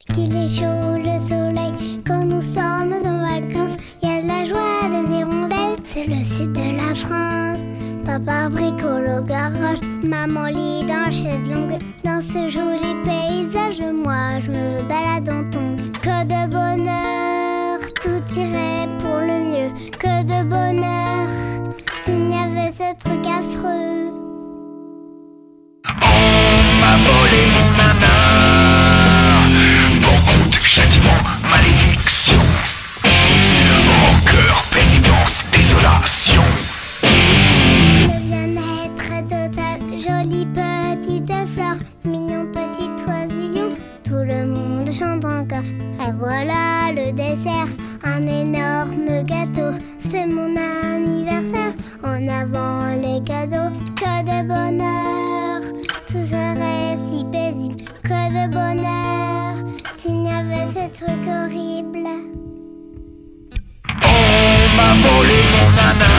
Qu'il est chaud le soleil quand nous sommes en vacances. Il y a de la joie, des hirondelles, c'est le sud de la France. Papa bricole au garage, maman lit dans chaise longue. Dans ce joli paysage, moi je me balade en tongue. Que de bonheur, tout irait pour le mieux. Que de bonheur, s'il n'y avait ce truc affreux. On m'a volé mon nana. Beaucoup de châtiments, malédiction, rancœur, pénitence, désolation. Le bien-être total, jolie petite fleur, mignon petit oisillon, tout le monde chante encore. Et voilà le dessert, un énorme gâteau, c'est mon anniversaire, en avant les cadeaux. Que de bonheur, tout serait si paisible. Que de bonheur, s'il n'y avait ce truc horrible. On m'a volé mon nana.